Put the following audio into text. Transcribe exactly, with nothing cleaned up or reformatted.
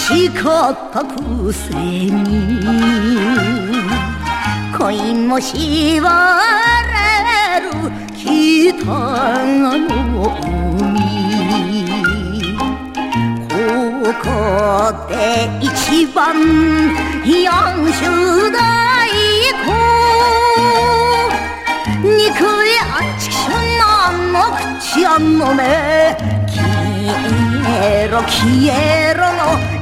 しかったくせに恋もしわれる北の海、ここで一番四種大根肉やちくしょなの口やの目消えろ消えろの